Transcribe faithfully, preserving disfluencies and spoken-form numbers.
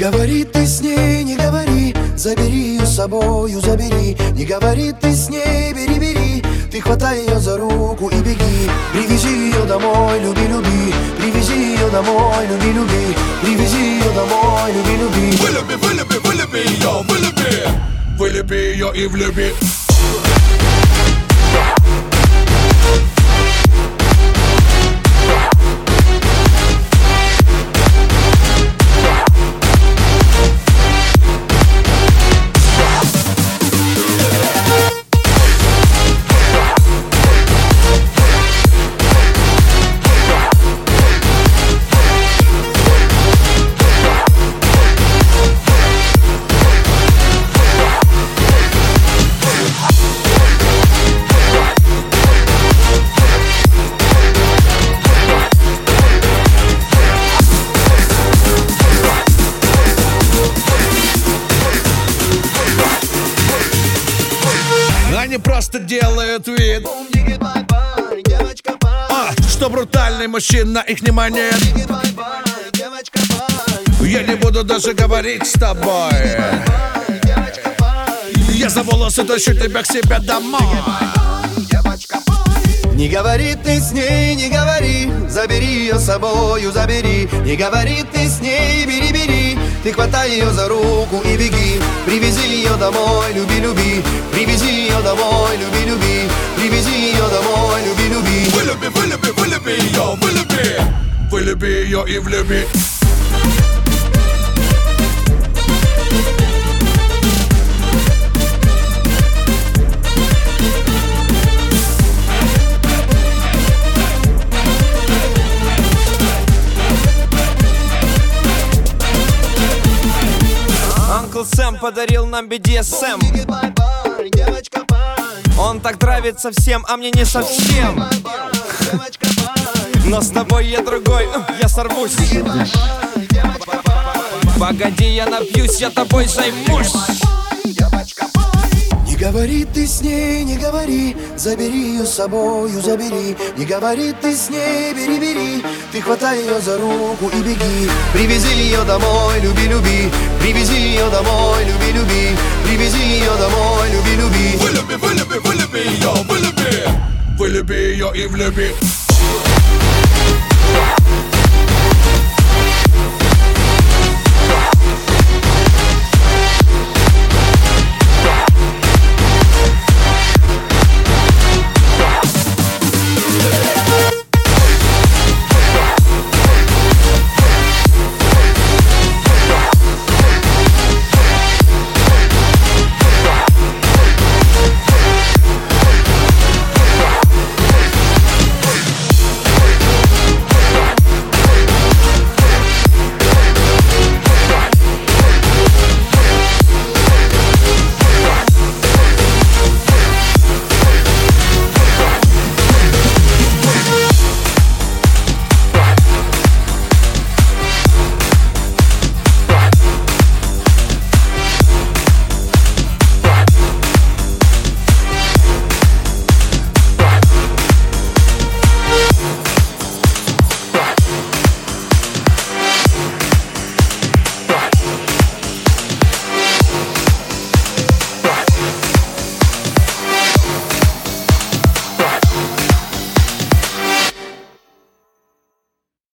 говори ты с ней, не говори, забери ее с собою, забери. Не говори ты с ней, бери, бери, ты хватай ее за руку и беги. Привези ее домой, люби, люби, привези ее домой, люби, люби, привези ее домой, люби, люби. Вылюби, вылюби, вылюби ее, вылюби, вылюби ее и влюби. Они просто делают вид, а, что брутальный мужчина их не манит. Я не буду даже говорить с тобой. Я за волосы тащу тебя к себе домой. Не говори ты с ней, не говори, забери ее с собою, забери. Не говори ты с ней, бери, бери, ты хватай ее за руку и беги. Привези ее домой, люби, люби, привези ее домой, люби, люби, привези ее домой, люби, люби. Вылюби, вылюби, вылюби ее, вылюби, вылюби ее и влюби. Uncle Сэм подарил нам би ди эс эм. Он так нравится всем, а мне не совсем. Но с тобой я другой, я сорвусь. Погоди, я напьюсь, я тобой займусь. Не говори ты с ней, не говори, забери ее с собою, забери. Не говори ты с ней, бери, бери, ты хватай ее за руку и беги. Привези ее домой, люби, люби, привези ее домой, люби, люби, привези ее домой, люби, люби. Вылюби, вылюби, вылюби ее, вылюби, вылюби ее и влюби.